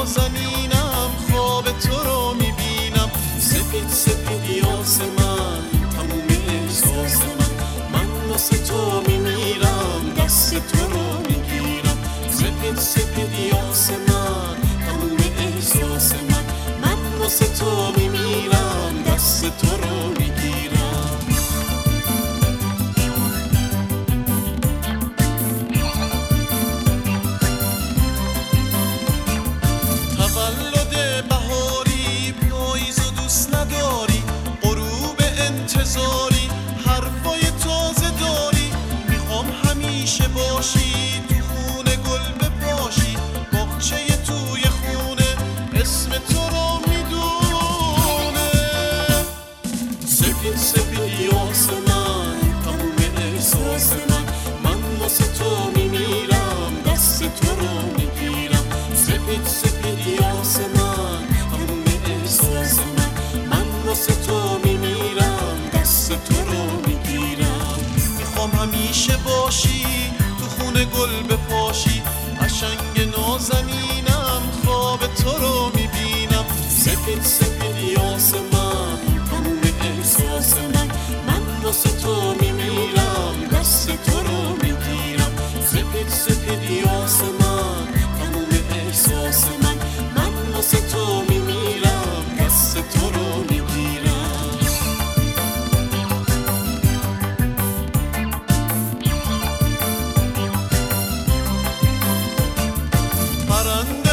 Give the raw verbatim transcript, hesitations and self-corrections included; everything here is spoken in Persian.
نازنینم خواب تو رو میبینم. سپید سپید آسمان تموم احساس من، من واسه تو میمیرم دست تو رو میگیرم. سپید سپید آسمان تموم احساس من، من واسه تو میمیرم دست تو رو میگیرم. تولد بهاری پاییز و دوست نداری، غروب انتظاری حرفای تازه داری. میخوام همیشه باشی تو خونه گل بپاشی، باغچه توی خونه اسم تو رو میدونه. سپید سپید آسمان تموم احساس من، من واسه تو میمیرم دست تو رو میگیرم. سپید سپید آسمان تموم احساس من، من واسه تو میمیرم دست تو رو میگیرم. میخوام همیشه باشی تو خونه گل بپاشی، قشنگ نازنینم خواب تو رو میبینم. سپید سپید آسمان تموم احساس من، من واسه تو میمیرم دست تو رو میگیرم. سپید سپید آسمان تموم احساس من، من واسه تو میمیرم دست تو رو میگیرم. پرنده